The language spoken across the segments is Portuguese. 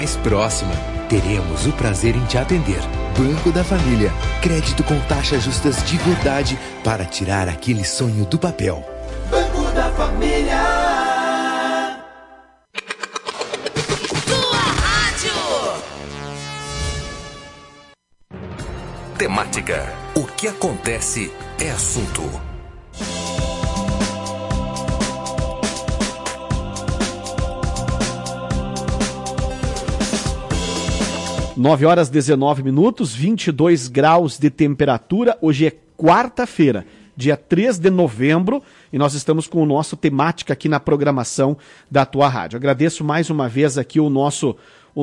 Mais próxima, teremos o prazer em te atender. Banco da Família. Crédito com taxas justas de verdade para tirar aquele sonho do papel. Banco da Família. Sua rádio. Temática. O que acontece é assunto. 9h19, 22 graus de temperatura. Hoje é quarta-feira, dia 3 de novembro, e nós estamos com o nosso Temática aqui na programação da Tua Rádio. Agradeço mais uma vez aqui o nosso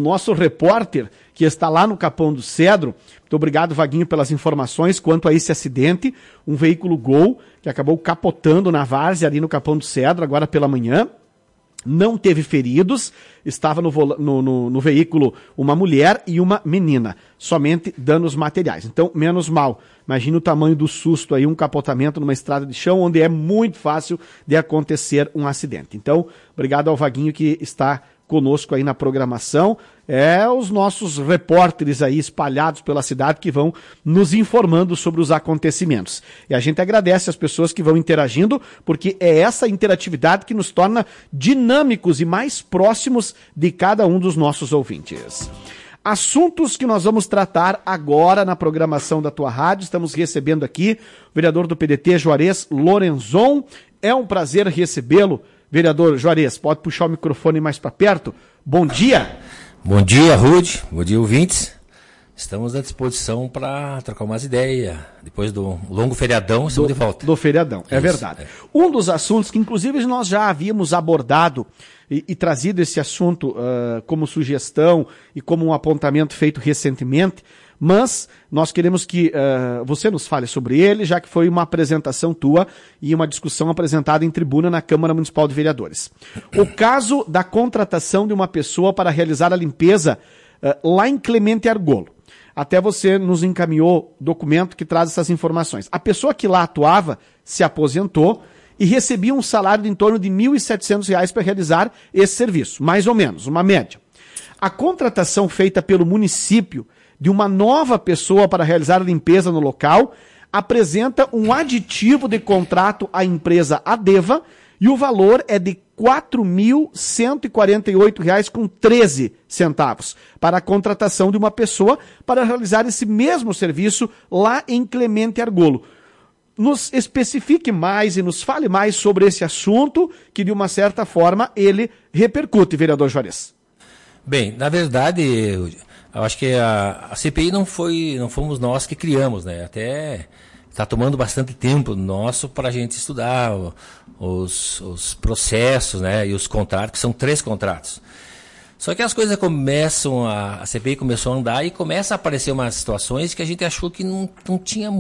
repórter que está lá no Capão do Cedro. Muito obrigado, Vaguinho, pelas informações quanto a esse acidente. Um veículo Gol que acabou capotando na várzea ali no Capão do Cedro agora pela manhã. Não teve feridos, estava no veículo uma mulher e uma menina, somente danos materiais. Então, menos mal. Imagina o tamanho do susto aí, um capotamento numa estrada de chão, onde é muito fácil de acontecer um acidente. Então, obrigado ao Vaguinho que está conosco aí na programação, os nossos repórteres aí espalhados pela cidade que vão nos informando sobre os acontecimentos. E a gente agradece as pessoas que vão interagindo, porque é essa interatividade que nos torna dinâmicos e mais próximos de cada um dos nossos ouvintes. Assuntos que nós vamos tratar agora na programação da Tua Rádio. Estamos recebendo aqui o vereador do PDT, Juarez Lorenzon. É um prazer recebê-lo. Vereador Juarez, pode puxar o microfone mais para perto? Bom dia. Bom dia, Rude. Bom dia, ouvintes. Estamos à disposição para trocar umas ideias. Depois do longo feriadão, estamos de volta. Do feriadão, é verdade. Um dos assuntos que, inclusive, nós já havíamos abordado e trazido esse assunto como sugestão e como um apontamento feito recentemente, mas nós queremos que você nos fale sobre ele, já que foi uma apresentação tua e uma discussão apresentada em tribuna na Câmara Municipal de Vereadores. O caso da contratação de uma pessoa para realizar a limpeza lá em Clemente Argolo. Até você nos encaminhou documento que traz essas informações. A pessoa que lá atuava se aposentou e recebia um salário de em torno de R$ 1.700 para realizar esse serviço, mais ou menos, uma média. A contratação feita pelo município de uma nova pessoa para realizar a limpeza no local apresenta um aditivo de contrato à empresa Adeva e o valor é de R$ 4.148,13 para a contratação de uma pessoa para realizar esse mesmo serviço lá em Clemente Argolo. Nos especifique mais e nos fale mais sobre esse assunto que, de uma certa forma, ele repercute, vereador Juarez. Bem, na verdade, eu acho que a CPI não fomos nós que criamos, né? Até está tomando bastante tempo nosso para a gente estudar os processos, né? E os contratos, que são 3 contratos. Só que as coisas começam, a CPI começou a andar e começa a aparecer umas situações que a gente achou que não tinha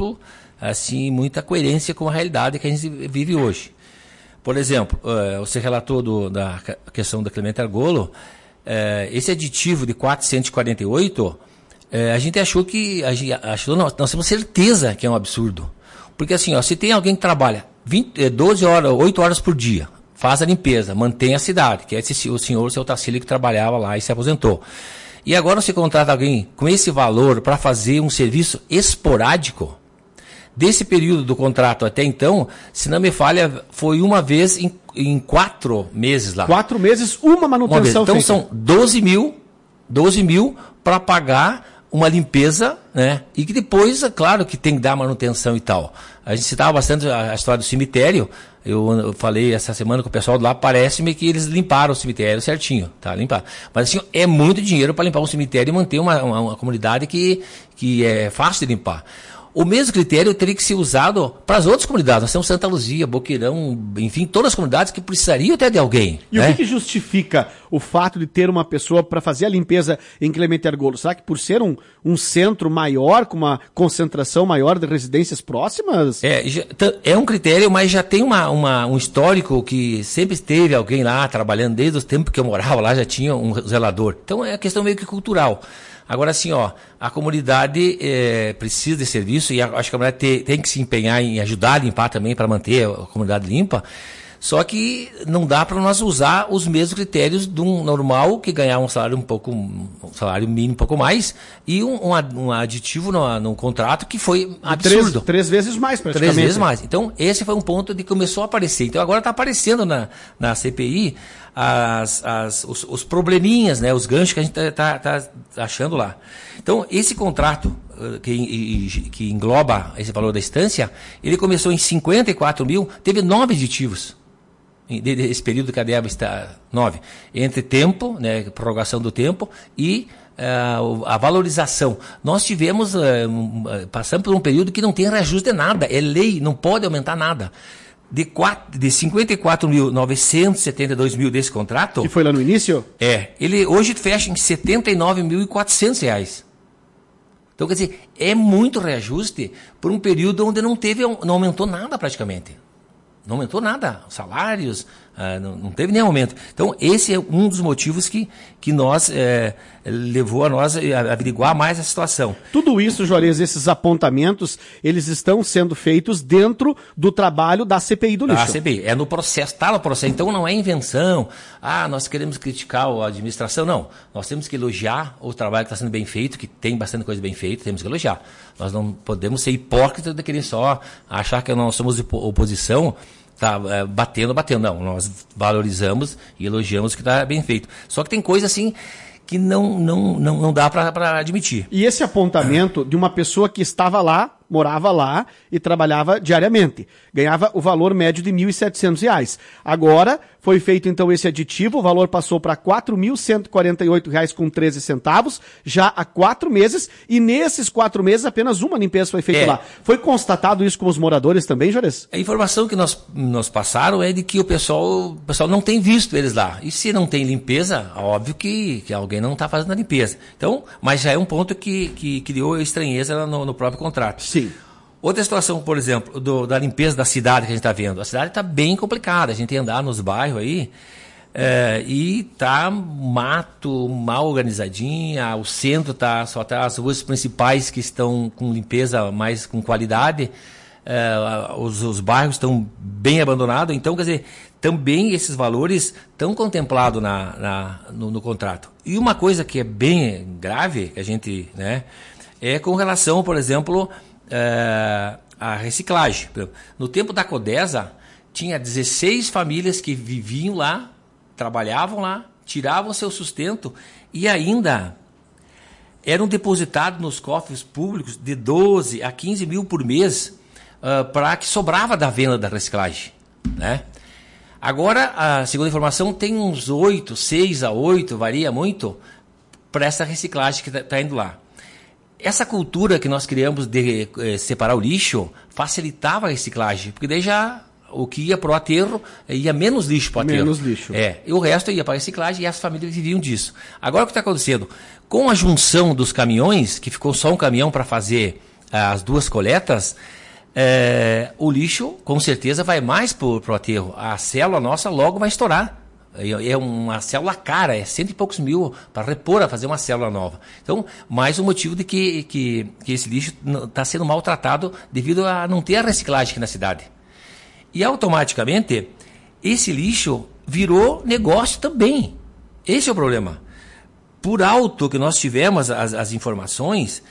muita coerência com a realidade que a gente vive hoje. Por exemplo, você relatou da questão da Clemente Argolo, esse aditivo de 448, a gente achou que, nós temos certeza que é um absurdo. Porque assim, se tem alguém que trabalha 12 horas, 8 horas por dia, faz a limpeza, mantém a cidade, que é o senhor, o seu Tacílio, que trabalhava lá e se aposentou. E agora você contrata alguém com esse valor para fazer um serviço esporádico. Desse período do contrato até então, se não me falha, foi uma vez em 4 meses lá. 4 meses, uma manutenção então feita. São 12 mil para pagar uma limpeza, né? E que depois, é claro que tem que dar manutenção e tal. A gente citava bastante a história do cemitério. Eu falei essa semana com o pessoal lá, parece-me que eles limparam o cemitério certinho, tá? Limpar. Mas assim, é muito dinheiro para limpar um cemitério e manter uma comunidade que é fácil de limpar. O mesmo critério teria que ser usado para as outras comunidades. Nós temos Santa Luzia, Boqueirão, enfim, todas as comunidades que precisariam até de alguém. E o que justifica o fato de ter uma pessoa para fazer a limpeza em Clemente Argolo? Será que por ser um centro maior, com uma concentração maior de residências próximas? É um critério, mas já tem um histórico que sempre teve alguém lá trabalhando, desde o tempo que eu morava lá, já tinha um zelador. Então é questão meio que cultural. Agora, assim, a comunidade precisa de serviço e acho que a comunidade tem que se empenhar em ajudar a limpar também para manter a comunidade limpa. Só que não dá para nós usar os mesmos critérios de um normal que ganhar um salário mínimo um pouco mais e um aditivo num contrato que foi absurdo. Três vezes mais, praticamente. 3 vezes mais. Então, esse foi um ponto que começou a aparecer. Então, agora está aparecendo na CPI os probleminhas, né, os ganchos que a gente está achando lá. Então, esse contrato que engloba esse valor da instância, ele começou em 54 mil, teve 9 aditivos. Esse período que a DEVA está 9, entre tempo, né, prorrogação do tempo e a valorização. Nós tivemos, passamos por um período que não tem reajuste de nada, é lei, não pode aumentar nada. De 54.972 mil desse contrato... Que foi lá no início? Ele hoje fecha em R$ 79.400. Então, quer dizer, é muito reajuste por um período onde não aumentou nada praticamente. Não aumentou nada, salários, não teve nenhum aumento. Então, esse é um dos motivos que nós levou a nós a averiguar mais a situação. Tudo isso, Juarez, esses apontamentos, eles estão sendo feitos dentro do trabalho da CPI do lixo. Da CPI, no processo, está no processo. Então, não é invenção, nós queremos criticar a administração. Não, nós temos que elogiar o trabalho que está sendo bem feito, que tem bastante coisa bem feita, temos que elogiar. Nós não podemos ser hipócritas de querer só achar que nós somos oposição, batendo. Não, nós valorizamos e elogiamos o que está bem feito. Só que tem coisa assim que não dá para admitir. E esse apontamento de uma pessoa que estava lá, morava lá e trabalhava diariamente. Ganhava o valor médio de R$ 1.700. Agora foi feito então esse aditivo, o valor passou para R$ 4.148,13, já há 4 meses, e nesses 4 meses apenas uma limpeza foi feita lá. Foi constatado isso com os moradores também, Juarez? A informação que nos passaram é de que o pessoal não tem visto eles lá. E se não tem limpeza, óbvio que alguém não está fazendo a limpeza. Então, mas já é um ponto que criou estranheza no próprio contrato. Sim. Outra situação, por exemplo, da limpeza da cidade que a gente está vendo. A cidade está bem complicada. A gente tem andar nos bairros aí e tá mato, mal organizadinha. O centro só tá as ruas principais que estão com limpeza mais com qualidade. Os bairros estão bem abandonados. Então, quer dizer, também esses valores estão contemplados no contrato. E uma coisa que é bem grave, que a gente, né, é com relação, por exemplo, a reciclagem. No tempo da Codesa, tinha 16 famílias que viviam lá, trabalhavam lá, tiravam seu sustento e ainda eram depositados nos cofres públicos de 12 a 15 mil por mês para que sobrava da venda da reciclagem, né? Agora, segundo a informação, tem uns 6 a 8, varia muito, para essa reciclagem que está indo lá. Essa cultura que nós criamos de separar o lixo facilitava a reciclagem, porque daí já o que ia para o aterro ia menos lixo para o aterro. Menos lixo. E o resto ia para a reciclagem e as famílias viviam disso. Agora o que está acontecendo? Com a junção dos caminhões, que ficou só um caminhão para fazer as 2 coletas, o lixo com certeza vai mais para o aterro. A célula nossa logo vai estourar. É uma célula cara, é 100 e poucos mil para repor, a fazer uma célula nova. Então, mais um motivo de que esse lixo está sendo maltratado devido a não ter a reciclagem aqui na cidade. E automaticamente, esse lixo virou negócio também. Esse é o problema. Por alto que nós tivemos as informações,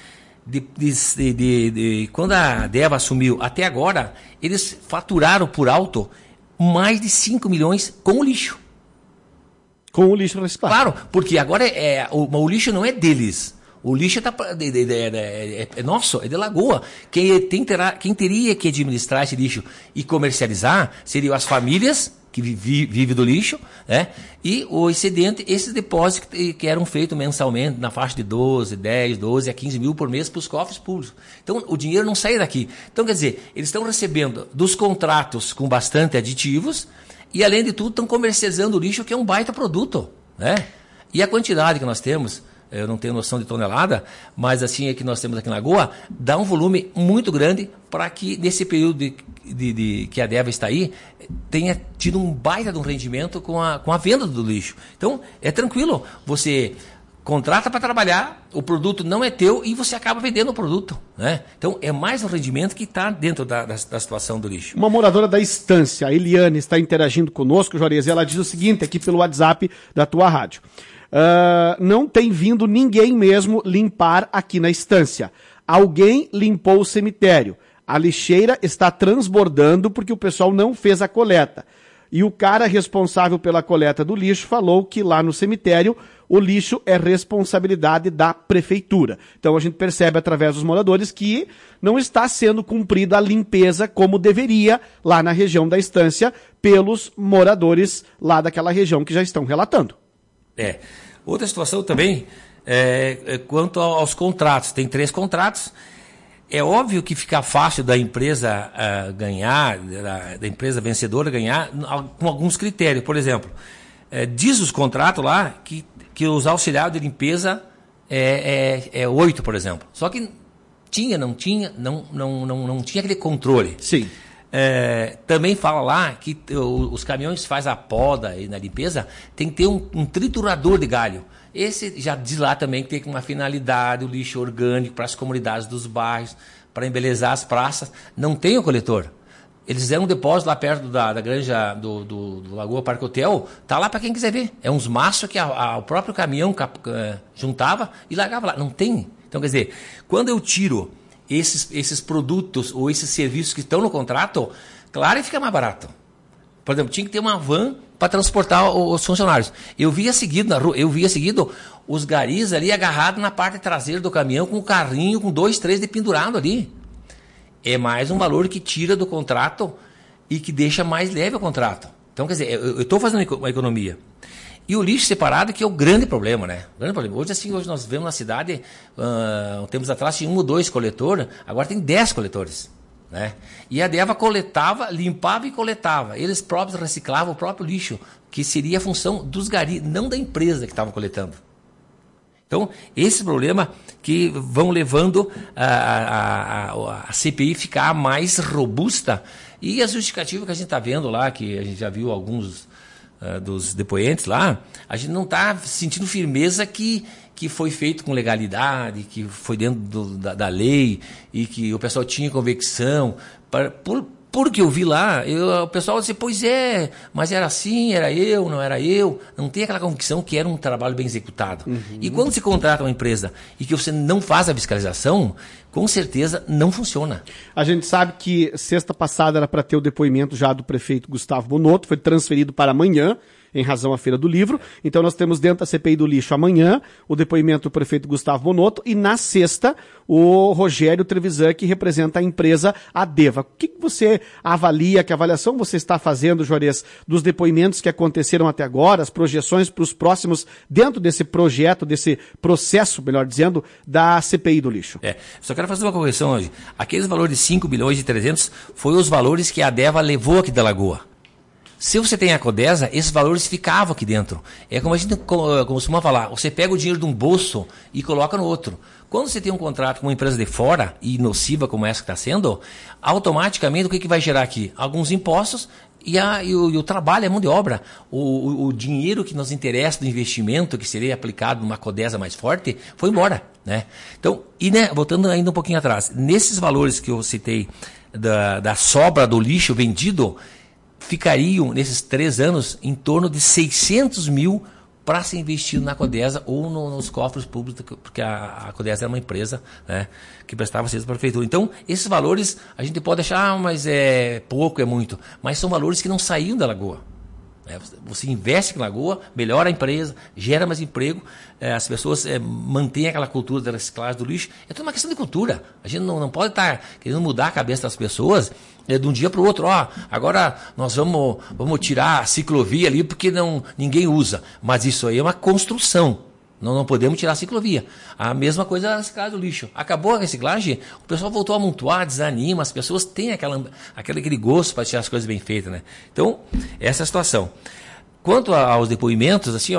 de quando a DEVA assumiu até agora, eles faturaram por alto mais de 5 milhões com o lixo. Com o lixo reciclado. Claro, porque agora o lixo não é deles. O lixo é nosso, é de Lagoa. Quem teria que administrar esse lixo e comercializar seriam as famílias que vivem do lixo, né? E o excedente, esses depósitos que eram feitos mensalmente na faixa de 12 a 15 mil por mês para os cofres públicos. Então, o dinheiro não sai daqui. Então, quer dizer, eles estão recebendo dos contratos com bastante aditivos e, além de tudo, estão comercializando o lixo, que é um baita produto, né? E a quantidade que nós temos, eu não tenho noção de tonelada, mas assim é que nós temos aqui em Lagoa, dá um volume muito grande para que, nesse período que a DEVA está aí, tenha tido um baita de um rendimento com a venda do lixo. Então, é tranquilo você contrata para trabalhar, o produto não é teu e você acaba vendendo o produto, né? Então, é mais um rendimento que está dentro da situação do lixo. Uma moradora da Estância, a Eliane, está interagindo conosco, Juarez, e ela diz o seguinte aqui pelo WhatsApp da tua rádio. Não tem vindo ninguém mesmo limpar aqui na Estância. Alguém limpou o cemitério. A lixeira está transbordando porque o pessoal não fez a coleta. E o cara responsável pela coleta do lixo falou que lá no cemitério o lixo é responsabilidade da prefeitura. Então a gente percebe através dos moradores que não está sendo cumprida a limpeza como deveria lá na região da Estância pelos moradores lá daquela região que já estão relatando. Outra situação também quanto aos contratos. Tem 3 contratos. É óbvio que fica fácil da empresa ganhar, da empresa vencedora ganhar com alguns critérios. Por exemplo, diz os contratos lá que os auxiliares de limpeza é 8, por exemplo. Só que não tinha aquele controle. Sim. Também fala lá que os caminhões que fazem a poda e na limpeza tem que ter um triturador de galho. Esse já diz lá também que tem uma finalidade, o lixo orgânico para as comunidades dos bairros, para embelezar as praças. Não tem o coletor. Eles fizeram um depósito lá perto da granja do Lagoa Parque Hotel, tá lá para quem quiser ver. É uns maços que o próprio caminhão juntava e largava lá. Não tem. Então, quer dizer, quando eu tiro esses produtos ou esses serviços que estão no contrato, claro que fica mais barato. Por exemplo, tinha que ter uma van para transportar os funcionários. Eu via seguido na rua, os garis ali agarrados na parte traseira do caminhão com um carrinho com 2, 3 de pendurado ali. É mais um valor que tira do contrato e que deixa mais leve o contrato. Então, quer dizer, eu estou fazendo uma economia. E o lixo separado que é o grande problema, né? O grande problema. Hoje nós vemos na cidade, tempos atrás tinha 1 ou 2 coletores, agora tem 10 coletores. Né? E a DEVA coletava, limpava e coletava. Eles próprios reciclavam o próprio lixo, que seria a função dos garis, não da empresa que estava coletando. Então, esse problema que vão levando a CPI ficar mais robusta. E a justificativa que a gente está vendo lá, que a gente já viu alguns dos depoentes lá, a gente não está sentindo firmeza que foi feito com legalidade, que foi dentro da lei e que o pessoal tinha convicção. Porque eu vi lá, o pessoal disse, pois é, mas era assim, era eu, não era eu. Não tem aquela convicção que era um trabalho bem executado. Uhum. E quando se contrata uma empresa e que você não faz a fiscalização, com certeza não funciona. A gente sabe que sexta passada era para ter o depoimento já do prefeito Gustavo Bonotto, foi transferido para amanhã, em razão à Feira do Livro. Então nós temos dentro da CPI do lixo amanhã o depoimento do prefeito Gustavo Bonotto e na sexta o Rogério Trevisan, que representa a empresa ADEVA. O que você avalia, que avaliação você está fazendo, Juarez, dos depoimentos que aconteceram até agora, as projeções para os próximos, dentro desse projeto, desse processo, melhor dizendo, da CPI do lixo? Só quero fazer uma correção hoje. Aqueles valores de 5 bilhões e 300 foi os valores que a ADEVA levou aqui da Lagoa. Se você tem a Codesa, esses valores ficavam aqui dentro. É como a gente costuma falar, você pega o dinheiro de um bolso e coloca no outro. Quando você tem um contrato com uma empresa de fora, e nociva como essa que está sendo, automaticamente o que vai gerar aqui? Alguns impostos e o trabalho, a mão de obra. O dinheiro que nos interessa do investimento, que seria aplicado numa Codesa mais forte, foi embora. Né? Então, voltando ainda um pouquinho atrás, nesses valores que eu citei da sobra do lixo vendido, ficariam, nesses 3 anos, em torno de 600 mil para ser investido na Codesa ou nos cofres públicos, porque a Codesa era uma empresa, né, que prestava serviço para a prefeitura. Então, esses valores, a gente pode achar, mas é pouco, é muito. Mas são valores que não saíam da Lagoa. Você investe em Lagoa, melhora a empresa, gera mais emprego, as pessoas mantêm aquela cultura da reciclagem do lixo. É tudo uma questão de cultura. A gente não pode estar querendo mudar a cabeça das pessoas de um dia para o outro. Agora nós vamos tirar a ciclovia ali porque ninguém usa. Mas isso aí é uma construção. Não podemos tirar a ciclovia. A mesma coisa é a reciclagem do lixo. Acabou a reciclagem, o pessoal voltou a amontoar, desanima, as pessoas têm aquele gosto para tirar as coisas bem feitas, né? Então, essa é a situação. Quanto aos depoimentos, assim,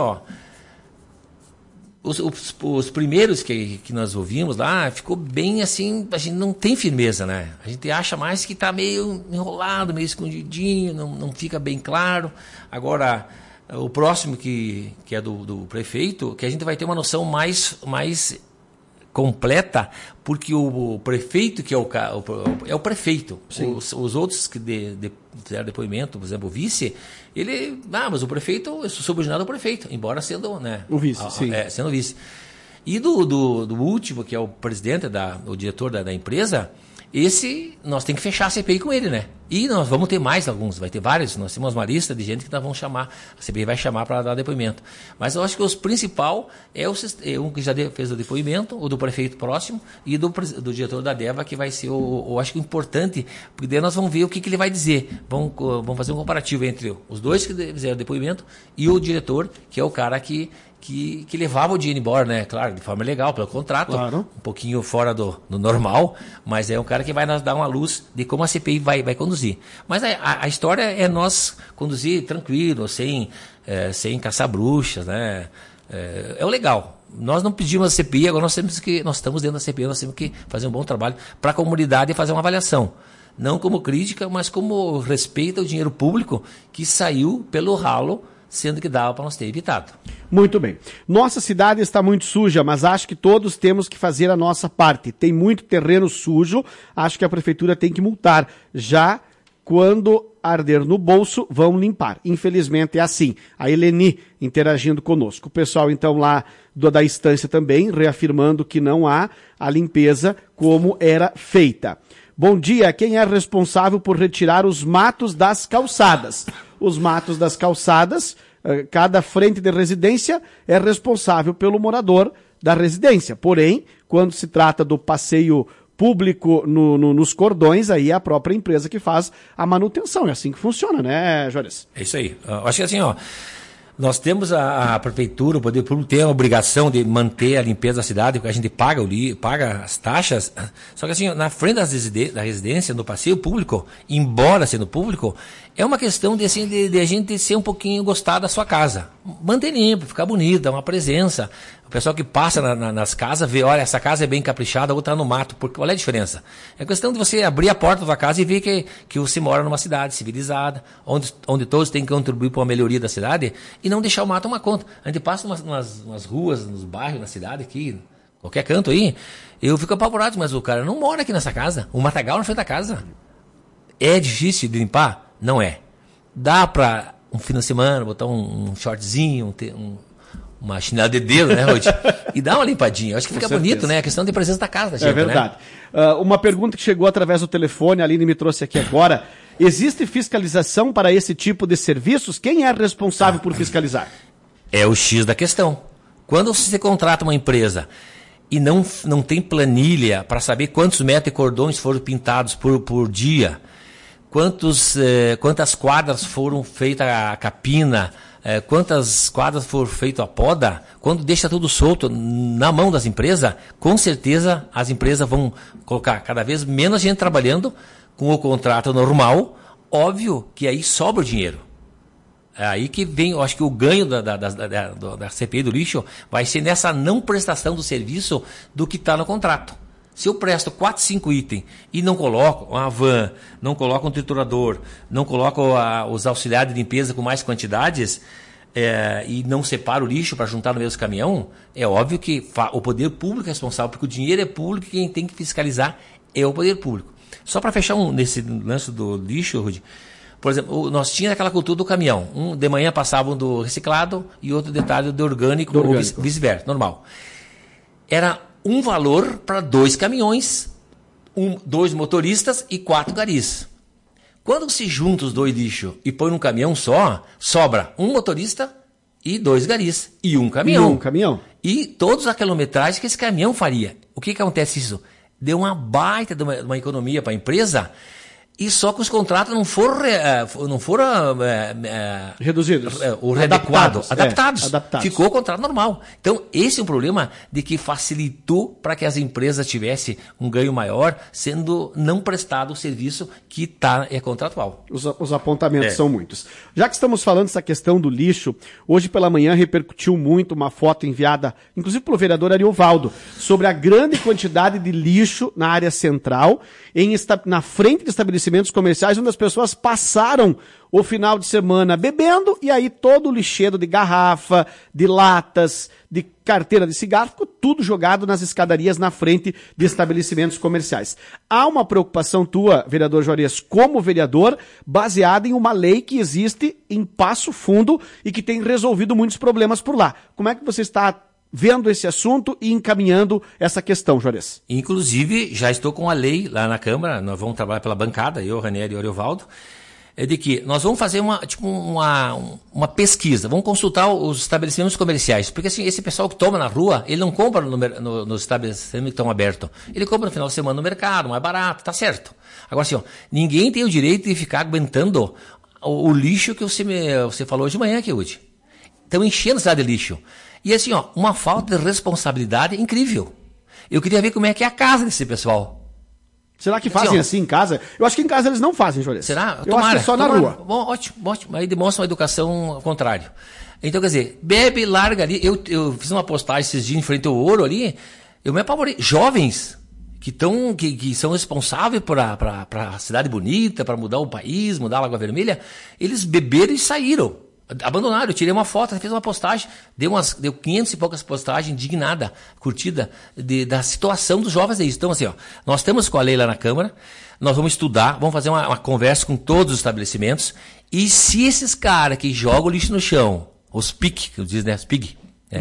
os primeiros que nós ouvimos lá, ficou bem assim, a gente não tem firmeza, né? A gente acha mais que está meio enrolado, meio escondidinho, não fica bem claro. Agora, o próximo que é do prefeito, que a gente vai ter uma noção mais completa, porque o prefeito que é o prefeito. Os outros que fizeram depoimento, por exemplo, o vice, mas o prefeito, eu sou subordinado ao prefeito, embora sendo, né, o vice, sim. Sendo vice. E do último, que é o presidente, o diretor da empresa, esse nós temos que fechar a CPI com ele, né? E nós vamos ter mais alguns, vai ter vários, nós temos uma lista de gente que nós vamos chamar, a CPI vai chamar para dar depoimento. Mas eu acho que o principal é um que já fez o depoimento, o do prefeito próximo, e do diretor da DEVA, que vai ser eu acho que o importante, porque daí nós vamos ver o que ele vai dizer. Vamos fazer um comparativo entre os dois que fizeram o depoimento e o diretor, que é o cara que levava o dinheiro embora, né? Claro, de forma legal, pelo contrato, claro. Um pouquinho fora do normal, mas é um cara que vai nos dar uma luz de como a CPI vai conduzir. Mas a história é nós conduzir tranquilo, sem caçar bruxas, né? É o legal. Nós não pedimos a CPI, agora nós estamos dentro da CPI, nós temos que fazer um bom trabalho para a comunidade e fazer uma avaliação. Não como crítica, mas como respeito ao dinheiro público que saiu pelo ralo, sendo que dava para nós ter evitado. Muito bem. Nossa cidade está muito suja, mas acho que todos temos que fazer a nossa parte. Tem muito terreno sujo, acho que a prefeitura tem que multar. Já quando arder no bolso, vão limpar. Infelizmente é assim. A Eleni interagindo conosco. O pessoal, então, lá da instância também, reafirmando que não há a limpeza como era feita. Bom dia, quem é responsável por retirar os matos das calçadas? Os matos das calçadas, cada frente de residência é responsável pelo morador da residência. Porém, quando se trata do passeio público nos cordões, aí é a própria empresa que faz a manutenção. É assim que funciona, né, Juarez? É isso aí. Eu acho que assim, nós temos a prefeitura, o poder público tem a obrigação de manter a limpeza da cidade, porque a gente paga as taxas. Só que assim, na frente da residência, no passeio público, embora sendo público, é uma questão de a gente ser um pouquinho gostar da sua casa. Manter limpo, ficar bonito, dar uma presença. O pessoal que passa nas casas vê, olha, essa casa é bem caprichada, a outra no mato. Porque, olha a diferença. É questão de você abrir a porta da sua casa e ver que você mora numa cidade civilizada, onde todos têm que contribuir para uma melhoria da cidade e não deixar o mato tomar conta. A gente passa umas ruas, nos bairros, na cidade aqui, qualquer canto aí, eu fico apavorado, mas o cara não mora aqui nessa casa. O matagal na frente da casa. É difícil de limpar? Não é. Dá para um fim de semana botar um shortzinho, uma chinela de dedo, né, Rod? E dá uma limpadinha. Acho que fica bonito, né? A questão de presença da casa da gente, é verdade. Né? Uma pergunta que chegou através do telefone, a Aline me trouxe aqui agora. Existe fiscalização para esse tipo de serviços? Quem é responsável por fiscalizar? É o X da questão. Quando você contrata uma empresa e não tem planilha para saber quantos metros e cordões foram pintados por dia, quantas quadras foram feitas a capina, quantas quadras foram feitas a poda, quando deixa tudo solto na mão das empresas, com certeza as empresas vão colocar cada vez menos gente trabalhando com o contrato normal, óbvio que aí sobra o dinheiro. É aí que vem, eu acho que o ganho da CPI do lixo vai ser nessa não prestação do serviço do que está no contrato. Se eu presto 4, 5 itens e não coloco uma van, não coloco um triturador, não coloco os auxiliares de limpeza com mais quantidades e não separo o lixo para juntar no mesmo caminhão, é óbvio que o poder público é responsável, porque o dinheiro é público e quem tem que fiscalizar é o poder público. Só para fechar nesse lance do lixo, Rudy, por exemplo, nós tínhamos aquela cultura do caminhão. De manhã passavam do reciclado e outro detalhe do orgânico. Ou vice-versa, normal. Era um valor para 2 caminhões, 2 motoristas e 4 garis. Quando se junta os 2 lixos e põe num caminhão só, sobra um motorista e 2 garis. E um caminhão. E todos a quilometragem que esse caminhão faria. O que acontece isso? Deu uma baita de uma economia para a empresa, e só que os contratos não foram reduzidos, adaptados. Ficou o contrato normal. Então, esse é um problema de que facilitou para que as empresas tivessem um ganho maior, sendo não prestado o serviço que é contratual. Os apontamentos são muitos. Já que estamos falando dessa questão do lixo, hoje pela manhã repercutiu muito uma foto enviada, inclusive pelo vereador Ariovaldo, sobre a grande quantidade de lixo na área central, na frente de estabelecimento estabelecimentos comerciais onde as pessoas passaram o final de semana bebendo e aí todo o lixeiro de garrafa, de latas, de carteira de cigarro, ficou tudo jogado nas escadarias na frente de estabelecimentos comerciais. Há uma preocupação tua, vereador Juarez, como vereador, baseada em uma lei que existe em Passo Fundo e que tem resolvido muitos problemas por lá. Como é que você está vendo esse assunto e encaminhando essa questão, Juarez? Inclusive, já estou com a lei lá na Câmara, nós vamos trabalhar pela bancada, eu, Ranieri e o Ariovaldo, de que nós vamos fazer uma pesquisa, vamos consultar os estabelecimentos comerciais, porque assim, esse pessoal que toma na rua, ele não compra nos estabelecimentos que estão abertos, ele compra no final de semana no mercado, mais barato, tá certo. Agora assim, ninguém tem o direito de ficar aguentando o lixo que você falou hoje de manhã, Kiewit. Estão enchendo a cidade de lixo. E assim, uma falta de responsabilidade incrível. Eu queria ver como é que é a casa desse pessoal. Será que fazem assim em casa? Eu acho que em casa eles não fazem, Juarez. Será? Eu acho que é só na rua. Bom, ótimo. Aí demonstra uma educação ao contrário. Então, quer dizer, bebe, larga ali. Eu fiz uma postagem esses dias em frente ao Ouro ali, eu me apavorei. Jovens que são responsáveis para a cidade bonita, para mudar o país, mudar a Lagoa Vermelha, eles beberam e saíram. Abandonaram, eu tirei uma foto, fiz uma postagem, deu 500 e poucas postagens, indignada, curtida, da situação dos jovens aí. Então, assim, nós estamos com a lei lá na Câmara, nós vamos estudar, vamos fazer uma conversa com todos os estabelecimentos, e se esses caras que jogam lixo no chão, os PIG, que eu diz, né, os PIG,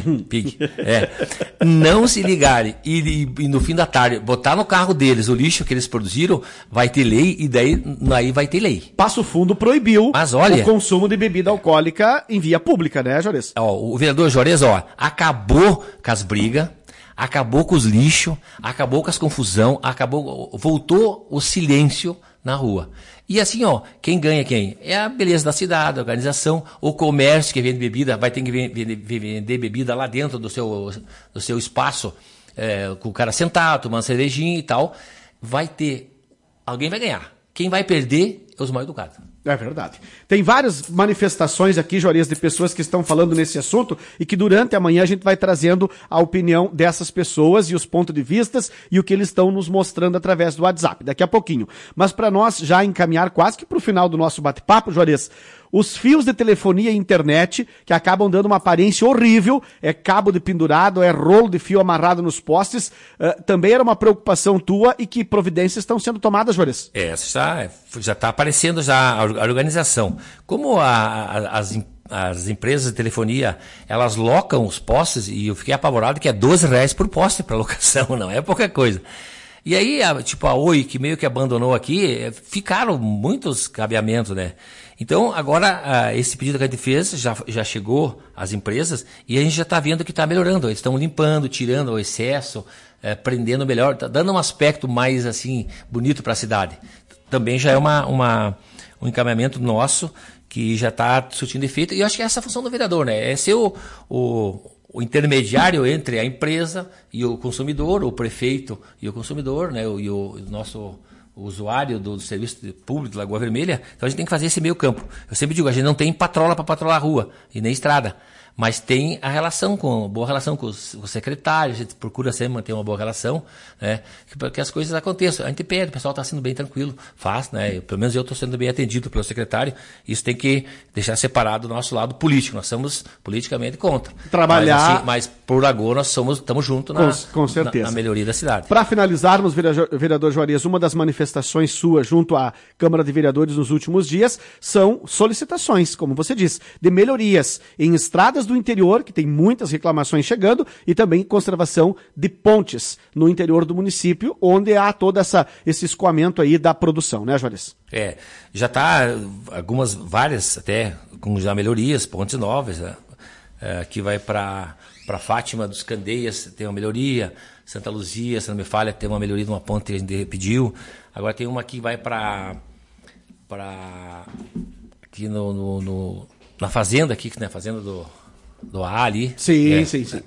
não se ligarem e no fim da tarde botar no carro deles o lixo que eles produziram, vai ter lei e daí vai ter lei. Passo Fundo proibiu o consumo de bebida alcoólica em via pública, né, Juarez? O vereador Juarez, acabou com as brigas, acabou com os lixos, acabou com as confusão, voltou o silêncio na rua. E assim, quem ganha quem? É a beleza da cidade, a organização, o comércio que vende bebida, vai ter que vender bebida lá dentro do seu espaço, com o cara sentado, tomando cervejinha e tal. Alguém vai ganhar. Quem vai perder é os mal educados. É verdade. Tem várias manifestações aqui, Juarez, de pessoas que estão falando nesse assunto e que durante a manhã a gente vai trazendo a opinião dessas pessoas e os pontos de vistas e o que eles estão nos mostrando através do WhatsApp, daqui a pouquinho. Mas para nós já encaminhar quase que para o final do nosso bate-papo, Juarez, os fios de telefonia e internet que acabam dando uma aparência horrível, é cabo de pendurado, é rolo de fio amarrado nos postes, também era uma preocupação tua e que providências estão sendo tomadas, Juarez? Já está aparecendo já a organização. Como as empresas de telefonia, elas locam os postes, e eu fiquei apavorado que é R$12 por poste para locação, não é pouca coisa. E aí, a Oi, que meio que abandonou aqui, ficaram muitos cabeamentos, né? Então, agora, esse pedido que a gente fez já chegou às empresas e a gente já está vendo que está melhorando. Eles estão limpando, tirando o excesso, prendendo melhor, tá dando um aspecto mais, assim, bonito para a cidade. Também já é um encaminhamento nosso que já está surtindo efeito. E eu acho que é essa a função do vereador, né? É ser o intermediário entre a empresa e o consumidor, o prefeito e o consumidor, né? E o nosso usuário do serviço público de Lagoa Vermelha. Então a gente tem que fazer esse meio campo. Eu sempre digo, a gente não tem patrola para patrolar a rua e nem estrada, mas tem boa relação com os secretários, a gente procura sempre manter uma boa relação, né, para que as coisas aconteçam. A gente pede, o pessoal está sendo bem tranquilo, faz, né, pelo menos eu estou sendo bem atendido pelo secretário, isso tem que deixar separado do nosso lado político, nós somos politicamente contra. Trabalhar... Mas por agora nós estamos juntos na melhoria da cidade. Para finalizarmos, vereador Juarez, uma das manifestações suas junto à Câmara de Vereadores nos últimos dias são solicitações, como você disse, de melhorias em estradas do interior, que tem muitas reclamações chegando, e também conservação de pontes no interior do município, onde há todo esse escoamento aí da produção, né, Juarez? Já está várias até com já melhorias, pontes novas, que vai para Fátima dos Candeias, tem uma melhoria, Santa Luzia, se não me falha, tem uma melhoria de uma ponte que a gente pediu, agora tem uma que vai para aqui na fazenda aqui, que é a fazenda do A ali. Sim.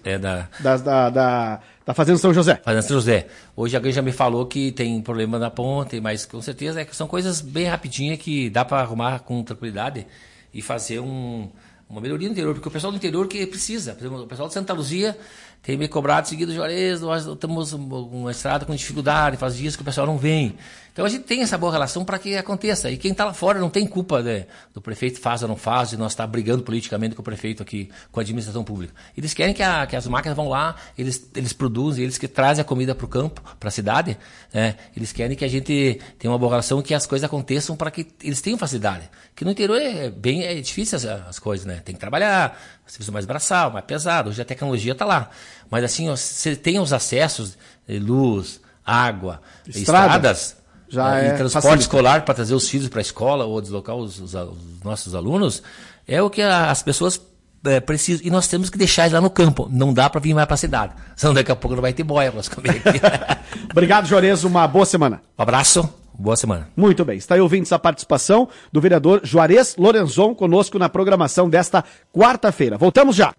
Da Fazenda São José. Fazenda São José. Hoje alguém já me falou que tem problema na ponte, mas com certeza são coisas bem rapidinhas que dá para arrumar com tranquilidade e fazer uma melhoria no interior, porque o pessoal do interior que precisa, por exemplo, o pessoal de Santa Luzia tem me cobrado seguido, Juarez, nós temos uma estrada com dificuldade, faz dias que o pessoal não vem. Então a gente tem essa boa relação para que aconteça. E quem está lá fora não tem culpa, né, do prefeito faz ou não faz, e nós está brigando politicamente com o prefeito aqui, com a administração pública. Eles querem que as máquinas vão lá, eles produzem, eles que trazem a comida para o campo, para a cidade, né? Eles querem que a gente tenha uma boa relação, que as coisas aconteçam para que eles tenham facilidade. Que no interior é difícil as coisas, né? Tem que trabalhar, serviço mais braçal, mais pesado, hoje a tecnologia está lá. Mas assim, ó, você tem os acessos, luz, água, estradas, e transporte escolar para trazer os filhos para a escola ou deslocar os nossos alunos, é o que as pessoas precisam. E nós temos que deixar eles lá no campo. Não dá para vir mais para a cidade. Senão daqui a pouco não vai ter boia para nós comer aqui. Obrigado, Juarez. Uma boa semana. Um abraço. Boa semana. Muito bem. Está aí ouvindo essa participação do vereador Juarez Lorenzon conosco na programação desta quarta-feira. Voltamos já.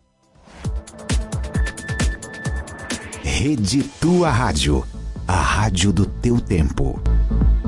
Rede Tua Rádio. A rádio do teu tempo.